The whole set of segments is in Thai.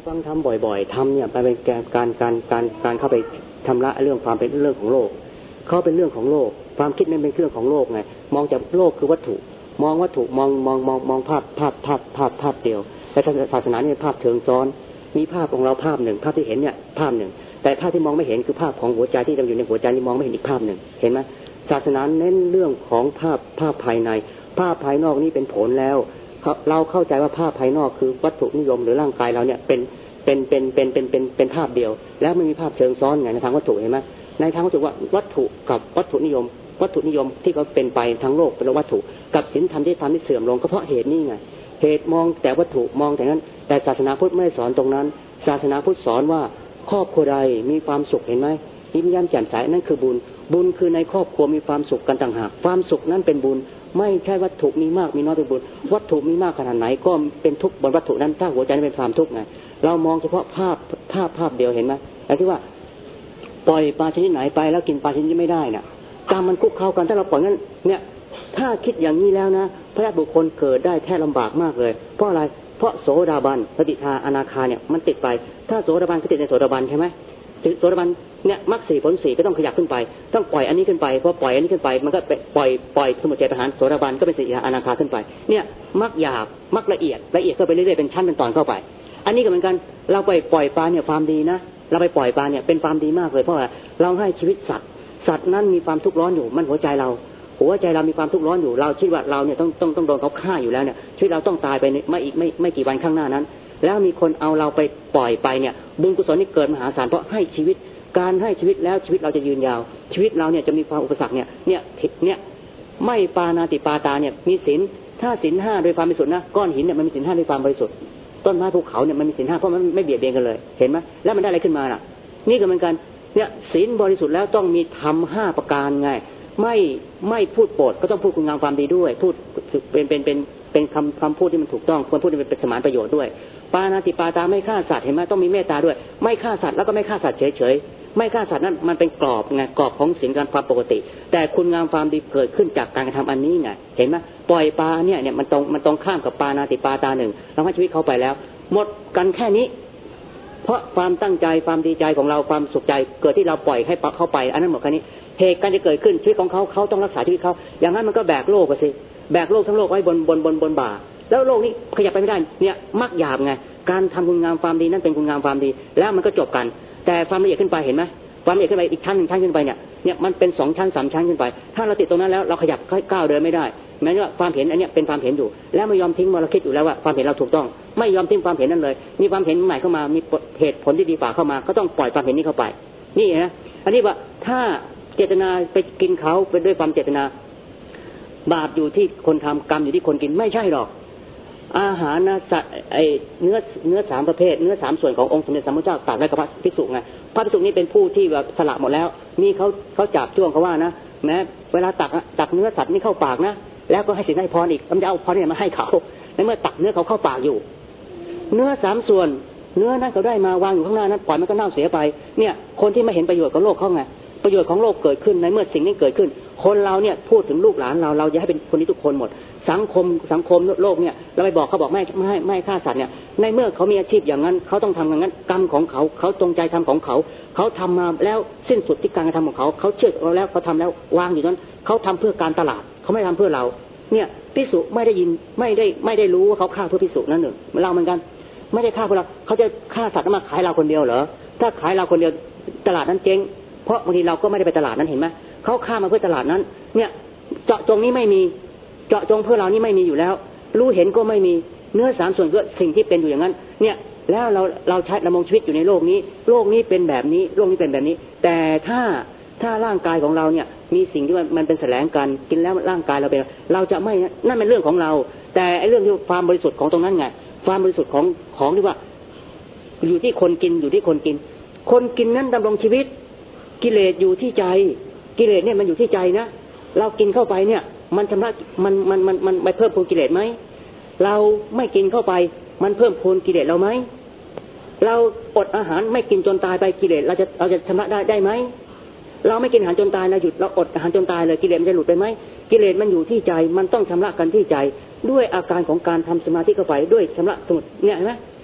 ฟังทำบ่อยๆทำเนี่ยไปเป็นการเข้าไปชำระเรื่องความเป็นเรื่องของโลกเขาเป็นเรื่องของโลกความคิดนั้นเป็นเรื่องของโลกไงมองจากโลกคือวัตถุมองวัตถุมองภาพเดียวแต่ศาสนาเนี่ยภาพเชิงซ้อนมีภาพของเราภาพหนึ่งภาพที่เห็นเนี่ยภาพหนึ่งแต่ภาพที่มองไม่เห็นคือภาพของหัวใจที่อยู่ในหัวใจที่มองไม่เห็นอีกภาพหนึ่งเห็นไหมศาสนาเน้นเรื่องของภาพภายในภาพภายนอกนี่เป็นผลแล้วเราเข้าใจว่าภาพภายนอกคือวัตถุนิยมหรือร่างกายเราเนี่ยเป็นภาพเดียวแล้วไม่มีภาพเชิงซ้อนไงในทางวัตถุเห็นไหมในทางวัตถุว่าวัตถุกับวัตถุนิยมที่เขาเป็นไปทางโลกเป็นวัตถุกับศีลธรรมที่ทำให้เสื่อมลงก็เพราะเหตุนี้ไงเหตุมองแต่วัตถุมองแต่นั้นแต่ศาสนาพุทธไม่ได้สอนตรงนั้นศาสนาพุทธสอนว่าครอบครัวใดมีความสุขเห็นไหมยิ้มแย้มแจ่มใสนั่นคือบุญคือในครอบครัวมีความสุขกันต่างหากความสุขนั้นเป็นบุญไม่ใช่วัตถุมีมากมีน้อยเป็นบุญวัตถุมีมากขนาดไหนก็เป็นทุกข์บนวัตถุนั้นถ้าหัวใจนั้นเป็นความทุกข์ไงเรามองเฉพาะภาพเดียวเห็นไหมไอ้ที่ว่าปล่อยปลาชนิดไหนไปแล้วกินปลาชนิดนี้ไม่ได้น่ะกรรมมันคุกเข้ากันถ้าเราปล่อยงั้นเนี่ยถ้าคิดอย่างนี้แล้วนะพระบุคคลเกิดได้แท้ลำบากมากเลยเพราะอะไรเพราะโสดาบันสติทาอนาคาเนี่ยมันติดไปถ้าโสดาบันก็ติดในโสดาบันใช่ไหมโสดาบันเนี่ยมรรคสี่ผลสี่ก็ต้องขยับขึ้นไปต้องปล่อยอันนี้ขึ้นไปพอปล่อยอันนี้ขึ้นไปมันก็ปล่อยสมุทัยประหารโสดาบันก็เป็นสติทาอนาคาขึ้นไปเนี่ยมรรคหยาบมรรคละเอียดก็ไปเรื่อยๆเป็นชั้นเป็นตอนเข้าไปอันนี้ก็เหมือนกันเราไปปล่อยปลาเนี่ยความดีนะเราไปปล่อยปลาเนี่ยเป็นความดีมากเลยเพราะว่าเราให้ชีวิตสัตว์นั้นมีความทุกข์ร้อนอยู่มันหัวใจเรามีความทุกข์ร้อนอยู่เราคิดว่าเราเนี่ยต้องโดนเขาฆ่าอยู่แล้วเนี่ยชีวิตเราต้องตายไปไม่กี่วันข้างหน้านั้นแล้วมีคนเอาเราไปปล่อยไปเนี่ยบุญกุศลนี่เกิดมหาศาลเพราะให้ชีวิตการให้ชีวิตแล้วชีวิตเราจะยืนยาวชีวิตเราเนี่ยจะมีความอุปสรรคเนี่ยไม่ปานาติปาตาเนี่ยมีศีลถ้าศีล5โดยความบริสุทธิ์นะก้อนหินเนี่ยมันมีศีล5โดยความบริสุทธิ์ต้นไม้ภูเขาเนี่ยมันมีศีล5เพราะมันไม่เบียดเบียนกันเลยเห็นไหมแล้วมันได้อะไรขึ้นมาล่ะนี่ก็เหมือนกันเนี่ยศีลบริสุทธิ์แล้วต้องมีธรรม5ประการไงไม่พูดโปรดก็ต้องพูดคุณงามความดีด้วยพูดเป็นคำพูดที่มันถูกต้องควรพูดเป็นสมานประโยชน์ด้วยปานาติปาตาไม่ฆ่าสัตว์เห็นไหมต้องมีเมตตาด้วยไม่ฆ่าสัตว์แล้วก็ไม่ฆ่าสัตว์เฉยๆไม่ฆ่าสัตว์นั้นมันเป็นกรอบไงกรอบของศีลการความปกติแต่คุณงามความดีเกิดขึ้นจากการกระทำอันนี้ไงเห็นไหมปล่อยปลาเนี่ยมันตรงข้ามกับปานาติปาตาหนึ่งเราให้ชีวิตเขาไปแล้วหมดกันแค่นี้เพราะความตั้งใจความดีใจของเราความสุขใจเกิดที่เราปล่อยให้เขาไปอันนั้นหมดแค่นี้เหตุการณ์จะเกิดขึ้นชีวิตของเขาต้องรักษาชีวิตเขาอย่างนั้นมันก็แบกโลกไปสิแบกโลกทั้งโลกไว้บนบ่าแล้วโลกนี้ขยับไปไม่ได้เนี่ยมรรคหยาบไงการทำคุณงามความดีนั่นเป็นคุณงามความดีแล้วมันก็จบกันแต่ความละเอียดขึ้นไปเห็นไหมความละเอียดขึ้นไปอีกชั้นนึงชั้นขึ้นไปเนี่ยมันเป็น2ชั้น3ชั้นขึ้นไปถ้าเราติดตรงนั้นแล้วเราขยับก้าวเดินไม่ได้แม้ว่าความเห็นอันนี้เป็นความเห็นอยู่แล้วไม่ยอมทิ้งเราคิดอยู่แล้วว่าความเห็นเราถูกต้องไม่ยอมทิ้งความเห็นนั้นเลยมีความเห็นใหม่เข้ามามีเหตุผลที่ดีกว่าเข้ามาก็ต้องปล่อยความเห็นนี้เข้าไปนี่นะอันนี้ว่าถ้าเจตนาไปกินเขาเป็นด้วยความเจตนาบาปอยู่ที่คนทำกรรมอยู่ที่คนกินไม่ใช่หรอกอาหารนะเนื้อ3ประเภทเนื้อ3ส่วนขององค์สมเด็จสัมมาสัมพุทธเจ้าตรัสไว้กับพระภิกษุไงพระภิกษุนี้เป็นผู้ที่แบบสละหมดแล้วนี่เขาจับจ้วงเขาว่านะแม้เวลาตักเนื้อสัตว์นี่เข้าปากนะแล้วก็ให้สินให้พรอีกมันจะเอาพรนี่มาให้เขาในเมื่อตักเนื้อเขาเข้าปากอยู่เนื้อ3ส่วนเนื้อนั้นเขาได้มาวางอยู่ข้างหน้านั้นปล่อยมันก็เน่าเสียไปเนี่ยคนที่ไม่เห็นประโยชน์ของโลกเขาไงประโยชน์ของโลกเกิดขึ้นในเมื่อสิ่งนี้เกิดขึ้นคนเราเนี่ยพูดถึงลูกหลานเราจะให้เป็นคนนี้ทุกคนหมดสังคมโลกเนี่ยเราไปบอกเขาบอกไม่ฆ่าสัตว์เนี่ยในเมื่อเขามีอาชีพอย่างนั้นเขาต้องทำอย่างนั้นกรรมของเขาจงใจทำของเขาทำมาแล้วสิ้นสุดที่การกระทำของเขาเชื่อเราแล้วเขาทำแล้ววางอยู่นั้นเขาทำเพื่อการตลาดเขาไม่ทำเพื่อเราเนี่ยภิกษุไม่ได้ยินไม่ได้รู้ว่าเขาฆ่าเพื่อภิกษุนั่นหนึ่งเราเหมือนกันไม่ได้ฆ่าเพื่อเราเขาจะฆ่าสัตว์มาขายเราคนเดียวเหรอถ้าขายเราคนเดียวตลาดนั้นเจ๊งเพราะบางทีเราก็ไม่ได้ไปตลาดนั้นเห็นไหมเขาฆ่ามาเพื่อตลาดนั้นเนี่ยเจาะจงนี้ไม่มีเจาะจงเพื่อเรานี่ไม่มีอยู่แล้วรู้เห็นก็ไม่มีเนื้อ3ส่วนก็สิ่งที่เป็นอยู่อย่างนั้นเนี่ยแล้วเราใช้ดำรงชีวิตอยู่ในโลกนี้เป็นแบบนี้โลกนี้เป็นแบบนี้แต่ถ้าร่างกายของเราเนี่ยมีสิ่งที่มันเป็นแสลงกันกินแล้วร่างกายเราเป็นเราจะไม่นั่นเป็นเรื่องของเราแต่ไอ้เรื่องที่ความบริสุทธิ์ของตรงนั้นไงความบริสุทธิ์ของที่ว่าอยู่ที่คนกินคนกินนั้นดำรงชีวิตกิเลสอยู่ที่ใจกิเลสเนี่ยมันอยู่ที่ใจนะเรากินเข้าไปเนี่ยมันชำระมันไปเพิ่มพูนกิเลสไหมเราไม่กินเข้าไปมันเพิ่มพูนกิเลสเราไหมเราอดอาหารไม่กินจนตายไปกิเลสเราจะชำระได้ไหมเราไม่กินอาหารจนตายเราหยุดเราอดอาหารจนตายเลยกิเลสมันจะหลุดไปไหมกิเลสมันอยู่ที่ใจมันต้องชำระกันที่ใจด้วยอาการของการทำสมาธิเข้าไปด้วยชำระสมุทเนี่ยเห็นไหมเนี่ย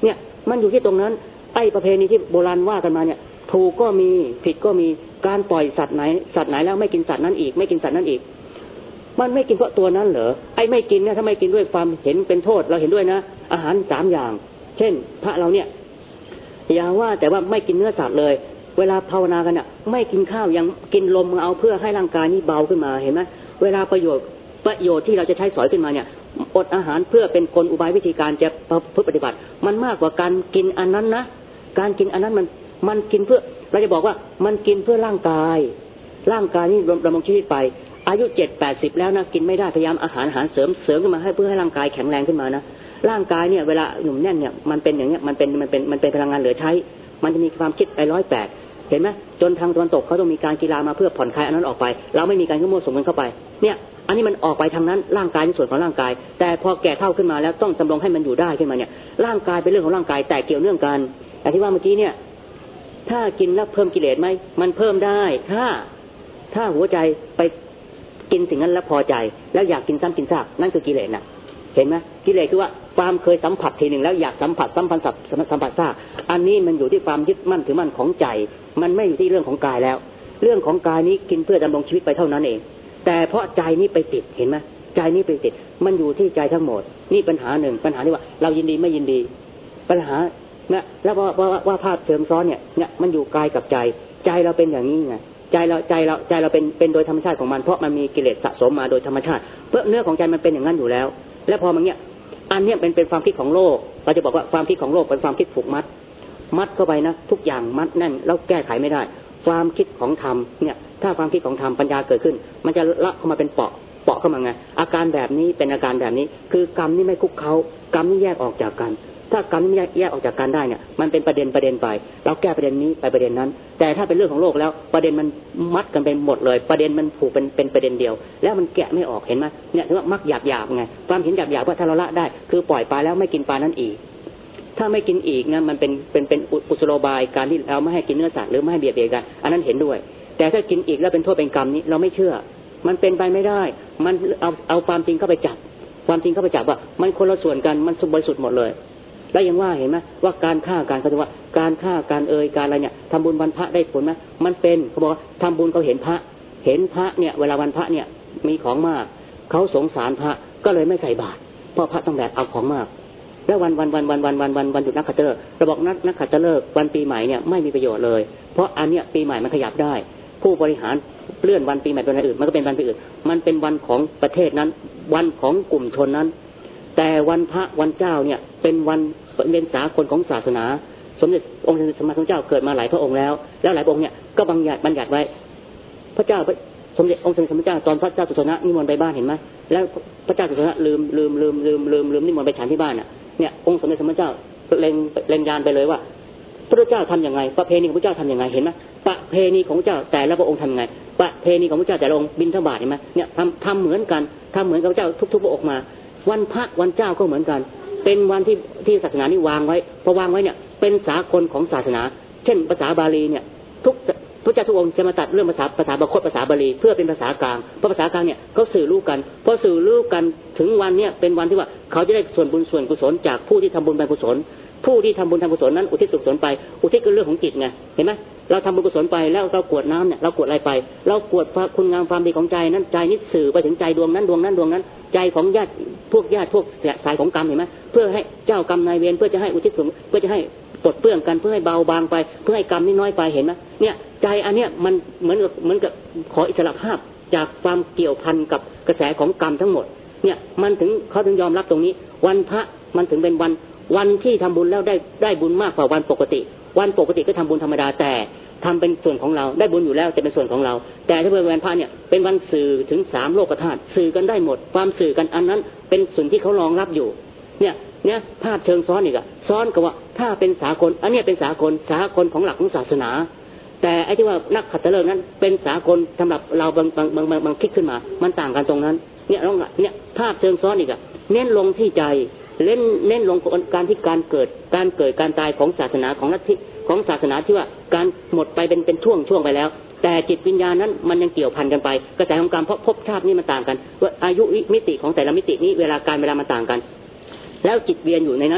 มันอยู่ที่ตรงนั้นไอ้ประเพณีที่โบราณว่ากันมาเนี่ยถูกก็มีผิดก็มีการปล่อยสัตว์ไหนแล้วไม่กินสัตว์นั้นอีกไม่กินสัตว์นั้นอีกมันไม่กินเพราะตัวนั้นเหรอไอ้ไม่กินเนี่ยถ้าไม่กินด้วยความเห็นเป็นโทษเราเห็นด้วยนะอาหาร3อย่างเช่นพระเราเนี่ยอย่าว่าแต่ว่าไม่กินเนื้อสัตว์เลยเวลาภาวนากันเนี่ยไม่กินข้าวยังกินลมเอาเพื่อให้ร่างกายนี้เบาขึ้นมาเห็นไหมเวลาประโยชน์ที่เราจะใช้สอยขึ้นมาเนี่ยอดอาหารเพื่อเป็นกลอุบายวิธีการจะปฏิบัติมันมากกว่าการกินอันนั้นนะการกินอันนั้นมันกินเพื่อเราจะบอกว่ามันกินเพื่อร่างกายนี่ดำรงชีวิตไปอายุ7-80แล้วนะกินไม่ได้พยายามอาหารเสริมขึ้นมาให้เพื่อให้ร่างกายแข็งแรงขึ้นมานะร่างกายเนี่ยเวลาหนุ่มแน่นเนี่ยมันเป็นอย่างเงี้ยมันเป็นพลังงานเหลือใช้มันจะมีความคิดไป108เห็นไหมจนทางตะวันตกเขาต้องมีการกีฬามาเพื่อผ่อนคลายอันนั้นออกไปเราไม่มีการมั่วสุมกันเข้าไปเนี่ยอันนี้มันออกไปทางนั้นร่างกายในส่วนของร่างกายแต่พอแก่เฒ่าขึ้นมาแล้วต้องจำลองให้มันอยู่ได้ขึ้นมาเนี่ยร่างกายเป็นเรื่องของร่างกายแต่เกี่ยวเนื่องกันแต่ที่ว่าเมื่อกี้เนี่ยถ้ากินแล้วเพิ่มกิเลสไหมมันเพิ่มได้ถ้าหัวใจไปกินสิ่งนั้นแล้วพอใจแล้วอยากกินซ้ำกินซากนั่นคือกิเลสน่ะเห็นไหมกิเลสคือว่าความเคยสัมผัสทีหนึ่งแล้วอยากสัมผัสซากอันนี้มันอยู่ที่ความยึดมั่นถือมั่นของใจมันไม่อยู่ที่เรื่องของกายแล้วเรื่องของกายนี้กินเพื่อดำรงชีวิตไปเท่านั้นเองแต่เพราะใจนี้ไปติดเห็นไหมใจนี้ไปติดมันอยู่ที่ใจทั้งหมดนี่ปัญหาหนึ่งปัญหาที่ว่าเรายินดีไม่ยินดีปัญหาเนี่ยแล้วว่าภาพเสริมซ้อนเนี่ยมันอยู่กายกับใจเราเป็นอย่างนี้ไงใจเราเป็นโดยธรรมชาติของมันเพราะมันมีกิเลสสะสมมาโดยธรรมชาติเพราะเนื้อของใจมันเป็นอย่างนั้นอยู่แล้วแล้วพอมันเนี่ยอันนี้เป็นความคิดของโลกเราจะบอกว่าความคิดของโลกเป็นความคิดผูกมัดเข้าไปนะทุกอย่างมัดแน่นแล้วแก้ไขไม่ได้ความคิดของธรรมเนี่ยถ้าความคิดของธรรมปัญญาเกิดขึ้นมันจะละเข้ามาเป็นเปาะเข้ามาไงอาการแบบนี้เป็นอาการแบบนี้คือกรรมนี่ไม่คุกเขากรรมนี่แยกออกจากกันถ้ากรรมนี่แยกออกจากกันได้เนี่ยมันเป็นประเด็นไปเราแก้ประเด็นนี้ไปประเด็นนั้นแต่ถ้าเป็นเรื่องของโลกแล้วประเด็นมันมัดกันเป็นหมดเลยประเด็นมันผูกเป็นประเด็นเดียวแล้วมันแกะไม่ออกเห็นไหมเนี่ยถือว่ามักหยาบไงความเห็นหยาบว่าถ้าเราละได้คือปล่อยปลาแล้วไม่กินปลานั้นอีกถ้าไม่กินอีกนะมันเป็นกุศโลบายการที่เราไม่ให้กินเนื้อสัตว์หรือไม่ให้เบียดเบียนกันอันนั้นเห็นด้วยแต่ถ้ากินอีกแล้วเป็นโทษเป็นกรรมนี้เราไม่เชื่อมันเป็นไปไม่ได้มันเอาความจริงเข้าไปจับความจริงเข้าไปจับว่ามันคนละส่วนกันมันบริสุทธิ์หมดเลยแล้วยังว่าเห็นไหมว่าการฆ่าการเขาจะว่าการฆ่าการการอะไรเนี่ยทำบุญวันพระได้ผลไหมมันเป็นเขาบอกทำบุญเขาเห็นพระเนี่ยเวลาวันพระเนี่ยมีของมากเขาสงสารพระก็เลยไม่ใส่บาตรเพราะพระต้องแบกเอาของมากแล้ววันหยุดนักขัตฤกษ์เราบอกนักขัตฤกษ์วันปีใหม่เนี่ยไม่มีประโยชน์เลยเพราะอันเนี้ยปีใหม่มันขยับได้ผู้บริหารเลื่อนวันปีใหม่เป็นวันอื่นมันก็เป็นวันปีอื่นมันเป็นวันของประเทศนั้นวันของกลุ่มชนนั้นแต่วันพระวันเจ้าเนี่ยเป็นวันเป็นสากลของศาสนาสมเด็จองค์สมมาสัมพุทธเจ้าเกิดมาหลายพระองค์แล้วหลายพระองค์เนี่ยก็บัญญัติไว้พระเจ้าสมเด็จองค์สมเด็จพระเจ้าตอนพระเจ้าสุโธนะนิมนต์ไปบ้านเห็นไหมแล้วพระเจ้าสุโธนะลืมนิมนต์ไปฉันที่บ้านน่ะเนี่ยองค์สมเด็จพระเจ้าเล็งยานไปเลยว่าพระเจ้าทำยังไงประเพณีของพระเจ้าทำยังไงเห็นไหมประเพณีของพระเจ้าแต่ละพระองค์ทำยังไงประเพณีของพระเจ้าแต่ละองค์บิณฑบาตเห็นไหมเนี่ยทำเหมือนกันทำเหมือนกับพระเจ้าทุกพระองค์มาวันพระวันเจ้าก็เหมือนกันเป็นวันที่ศาสนานี่วางไว้พอวางไว้เนี่ยเป็นสากลของศาสนาเช่นภาษาบาลีเนี่ยพระเจ้าทุกองค์จะมาตัดเรื่องภาษาบาลีภาษาบาลีเพื่อเป็นภาษากลางเพราะภาษากลางเนี่ยเขาสื่อรู้กันพอสื่อรู้กันถึงวันเนี่ยเป็นวันที่ว่าเขาจะได้ส่วนบุญส่วนกุศลจากผู้ที่ทำบุญเป็นกุศลผู้ที่ทำบุญทำกุศลนั้นอุทิศกุศลไปอุทิศคือเรื่องของจิตไงเห็นไหมเราทำบุญกุศลไปแล้วเรากรวดน้ำเนี่ยเรากรวดอะไรไปเรากรวดคุณงามความดีของใจนั้นใจนี้สื่อไปถึงใจดวงนั้นใจของญาติพวกสายของกรรมเห็นไหมเพื่อให้เจ้ากรรมนายเวรเพื่อจะให้อุทิศเพื่อจะให้ปลดเปลื้องกันเพื่อให้เบาบางไปเพื่อให้กรรมนี้น้อยไปเห็นไหมเนี่ยใจอันเนี้ยมันเหมือนกับขออิสระภาพจากความเกี่ยวพันกับกระแสของกรรมทั้งหมดเนี่ยมันถึงเขาถึงยอมรับตรงนี้วันพระมันถึงเป็นวันที่ทำบุญแล้วได้บุญมากกว่าวันปกติก็ทำบุญธรรมดาแต่ทำเป็นส่วนของเราได้บุญอยู่แล้วจะเป็นส่วนของเราแต่ถ้าเป็นวันพระเนี่ยเป็นวันสื่อถึง3โลกธาตุสื่อกันได้หมดความสื่อกันอันนั้นเป็นส่วนที่เขารองรับอยู่เนี่ยภาพเชิงซ้อนอีกซ้อนกับว่าถ้าเป็นสากลอันนี้เป็นสากลของหลักของศาสนาแต่ไอ้ที่ว่านักขัตฤกษ์นั้นเป็นสากลสำหรับเราบางคิดขึ้นมามันต่างกันตรงนั้นเนี่ยภาพเชิงซ้อนอีกเน้นลงที่ใจเน้นลงการที่การเกิดการตายของศาสนาของลัทธิของศาสนาที่ว่าการหมดไปเป็นช่วงไปแล้วแต่จิตวิญญาณนั้นมันยังเกี่ยวพันกันไปกระแสของกรรมเพราะภพชาตินี่มันต่างกันว่าอายุมิติของแต่ละมิตินี้เวลามันต่างกันแล้วจิตเวียนอยู่ในนั้นน่ะ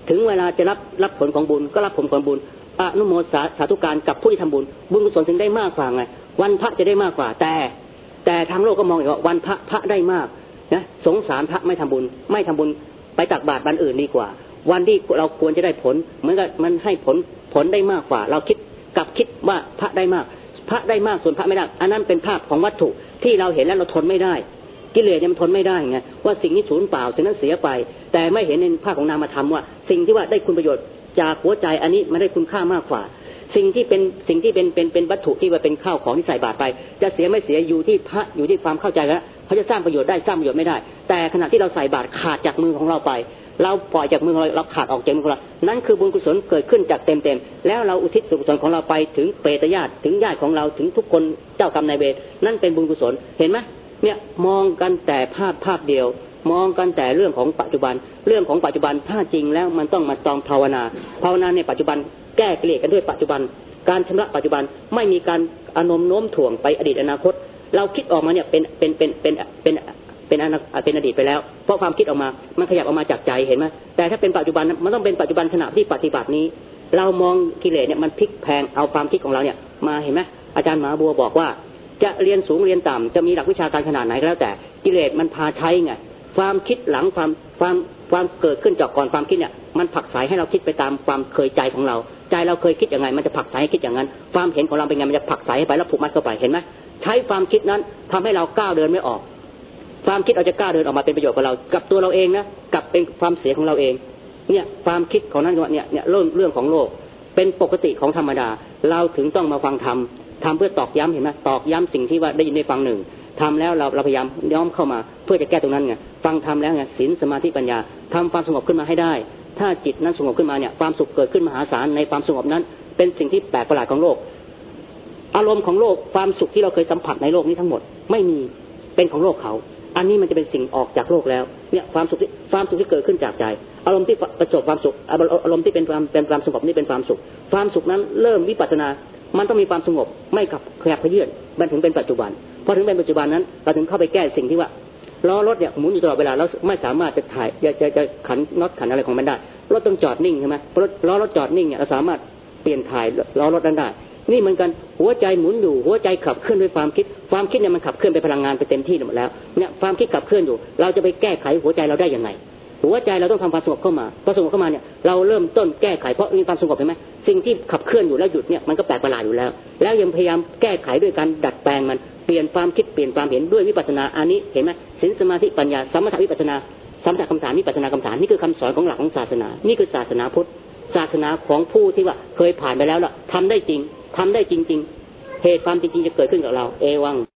ถึงเวลาจะรับผลของบุญก็รับผลของบุญอนุโมทนาสาธุการกับผู้ที่ทำบุญบุญกุศลถึงได้มากกว่าไงวันพระจะได้มากกว่าแต่ทางโลกก็มองอีกว่าวันพระได้มากนะสงสารพระไม่ทำบุญไปตักบาตรวันอื่นดีกว่าวันที่เราควรจะได้ผลเหมือนกับมันให้ผลได้มากกว่าเราคิดว่าพระได้มากส่วนพระไม่ได้อันนั้นเป็นภาพของวัตถุที่เราเห็นแล้วเราทนไม่ได้กิเลสมันทนไม่ได้ไงว่าสิ่งนี้สูญเปล่าสิ่งนั้นเสียไปแต่ไม่เห็นในภาพของนามธรรมว่าสิ่งที่ว่าได้คุณประโยชน์จากหัวใจอันนี้มันได้คุณค่ามากกว่าสิ่งที่เป็นวัตถุที่ว่าเป็นข้าวของที่ใส่บาตรไปจะเสียไม่เสียอยู่ที่พระอยู่ที่ความเข้าใจแล้วเขาจะสร้างประโยชน์ได้สร้างประโยชน์ไม่ได้แต่ขณะที่เราใส่บาตรขาดจากมือของเราไปเราปล่อยจากมือของเราขาดออกจากมือของเรานั่นคือบุญกุศลเกิดขึ้นจากเต็มแล้วเราอุทิศส่วนกุศลของเราไปถึงเปรตญาติถึงญาติของเราถึงทุกคนเจ้ากรรมนายเวรนั่นเป็นบุญกุศลเห็นไหมเนี่ยมองกันแต่ภาพเดียวมองกันแต่เรื่องของปัจจุบันถ้าจริงแล้วมันต้องมาต้องภาวนาในปัจจุบันแก้กิเลสกันด้วยปัจจุบันการชำระปัจจุบันไม่มีการอโน้มถ่วงไปอดีตอนาคตเราคิดออกมาเนี่ยเป็นอดีตไปแล้วเพราะความคิดออกมามันขยับออกมาจากใจเห็นไหมแต่ถ้าเป็นปัจจุบันมันต้องเป็นปัจจุบันขณะที่ปฏิบัตินี้เรามองกิเลสเนี่ยมันพลิกแพลงเอาความคิดของเราเนี่ยมาเห็นไหมอาจารย์มหาบัวบอกว่าจะเรียนสูงเรียนต่ำจะมีหลักวิชาการขนาดไหนก็แล้วแต่กิเลสมันพาใช้ไงความคิดหลังความเกิดขึ้นจากก่อนความคิดเนี่ยมันผลักไสให้เราคิดไปตามความเคยใจของเราใจเราเคยคิดยังไงมันจะผลักไสให้คิดอย่างนั้นความเห็นของเราเป็นไงมันจะผลักไสให้ไปแล้วผูกมัดเข้าไปเห็นไหมใช้ความคิดนั้นทำให้เราก้าวเดินไม่ออกความคิดเราจะก้าวเดินออกมาเป็นประโยชน์กับเรากับตัวเราเองนะกับเป็นความเสียของเราเองเนี่ยความคิดของนั้นเนี่ยเรื่องของโลกเป็นปกติของธรรมดาเราถึงต้องมาฟังธรรมเพื่อตอกย้ำเห็นไหมตอกย้ำสิ่งที่ว่าได้ยินได้ฟังหนึ่งทำแล้วเราพยายามย้อมเข้ามาเพื่อจะแก้ตรงนั้นไงฟังทำแล้วไงศีลสมาธิปัญญาทำความสงบขึ้นมาให้ได้ถ้าจิตนั้นสงบขึ้นมาเนี่ยความสุขเกิดขึ้นมหาศาลในความสงบนั้นเป็นสิ่งที่แปลกประหลาดของโลกอารมณ์ของโลกความสุขที่เราเคยสัมผัสในโลกนี้ทั้งหมดไม่มีเป็นของโลกเขาอันนี้มันจะเป็นสิ่งออกจากโลกแล้วเนี่ยความสุขที่เกิดขึ้นจากใจอารมณ์ที่ประสบความสุขอารมณ์ที่เป็นความสงบนี่เป็นความสุขนั้นเริ่มวิปัสสนามันต้องมีความสงบไม่ขับขยับเขยื้อนมันถึงเป็นปัจจุบันพอถึงเป็นปัจจุบันนั้นเราถึงเข้าไปแก้สิ่งที่ว่าล้อรถเนี่ยหมุนอยู่ตลอดเวลาเราไม่สามารถจะถ่ายจะขันน็อตขันอะไรของมันได้รถต้องจอดนิ่งใช่ไหมล้อรถจอดนิ่งเนี่ยเราสามารถเปลี่ยนถ่ายล้อรถนั้นได้นี่เหมือนกันหัวใจหมุนอยู่หัวใจขับเคลื่อนด้วยความคิดเนี่ยมันขับเคลื่อนไปพลังงานไปเต็มที่หมดแล้วเนี่ยความคิดขับเคลื่อนอยู่เราจะไปแก้ไขหัวใจเราได้ยังไงหัวใจเราต้องทำความสงบเข้ามาพอสงบเข้ามาเนี่ยเราเริ่มต้นแก้ไขเพราะมีความสงบเห็นไหมสิ่งที่ขับเคลื่อนอยู่แล้วหยุดเนี่ยมันก็แปลกประหลาดอยู่แล้วยังพยายามแก้ไขด้วยการดัดแปลงมันเปลี่ยนความคิดเปลี่ยนความเห็นด้วยวิปัสสนาอันนี้เห็นไหมศีลสมาธิปัญญาสมถะวิปัสสนาสมถะกรรมฐานวิปัสสนากรรมฐานนี่คือคำสอนของหลักของศาสนานี่คือศาสนาพุทธศาสนาของผู้ที่ว่าเคยผ่านไปแล้วล่ะทำได้จริงเหตุความจริงจะเกิดขึ้นกับเราเอวัง